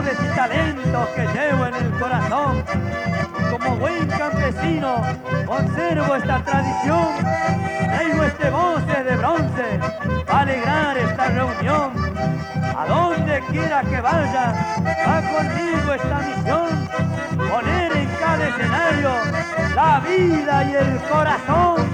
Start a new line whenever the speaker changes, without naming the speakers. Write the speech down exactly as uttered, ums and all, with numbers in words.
virtudes y talentos que llevo en el corazón. Como buen campesino conservo esta tradición. Traigo este voces de bronce para alegrar esta reunión. A donde quiera que vaya, va conmigo esta misión. Poner en cada escenario la vida y el corazón.